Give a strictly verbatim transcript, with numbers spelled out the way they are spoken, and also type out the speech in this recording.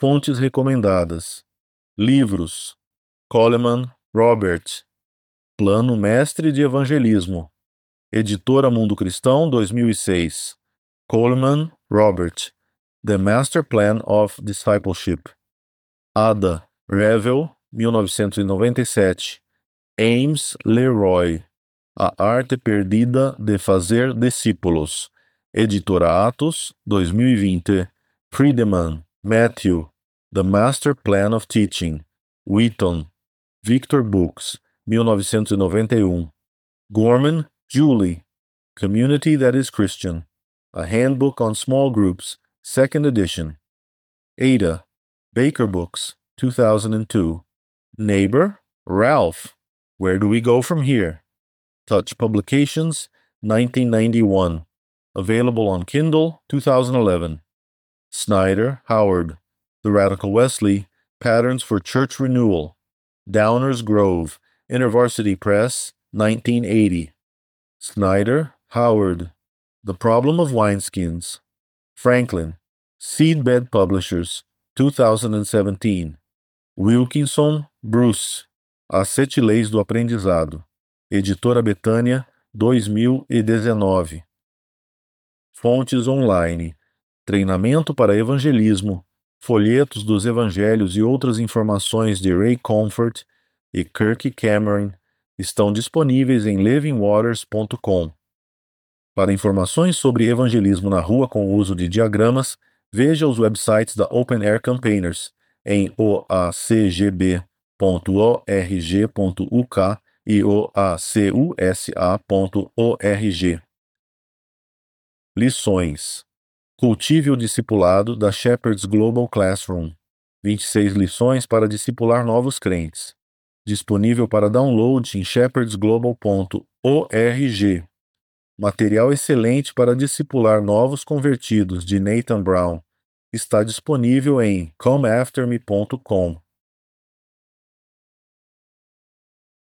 Fontes recomendadas. Livros: Coleman, Robert. Plano Mestre de Evangelismo. Editora Mundo Cristão, dois mil e seis. Coleman, Robert. The Master Plan of Discipleship. Ada, Revel, mil novecentos e noventa e sete. Ames Leroy. A Arte Perdida de Fazer Discípulos. Editora Atos, dois mil e vinte. Friedemann, Matthew. The Master Plan of Teaching. Wheaton. Victor Books, mil novecentos e noventa e um. Gorman, Julie. Community That is Christian. A Handbook on Small Groups, second edition. Ada, Baker Books, two thousand two. Neighbor, Ralph. Where Do We Go From Here? Touch Publications, nineteen ninety-one. Available on Kindle, two thousand eleven. Snyder, Howard. The Radical Wesley, Patterns for Church Renewal. Downers Grove, InterVarsity Press, nineteen eighty. Snyder, Howard. The Problem of Wineskins. Franklin, Seedbed Publishers, two thousand seventeen. Wilkinson, Bruce. As Sete Leis do Aprendizado. Editora Betânia, dois mil e dezenove. Fontes online. Treinamento para Evangelismo. Folhetos dos Evangelhos e outras informações de Ray Comfort e Kirk Cameron estão disponíveis em living waters ponto com. Para informações sobre evangelismo na rua com o uso de diagramas, veja os websites da Open Air Campaigners em o a c g b ponto org ponto u k e o a c u s a ponto org. Lições. Cultive o discipulado da Shepherd's Global Classroom. vinte e seis lições para discipular novos crentes. Disponível para download em shepherds global ponto org. Material excelente para discipular novos convertidos de Nathan Brown. Está disponível em come after me ponto com.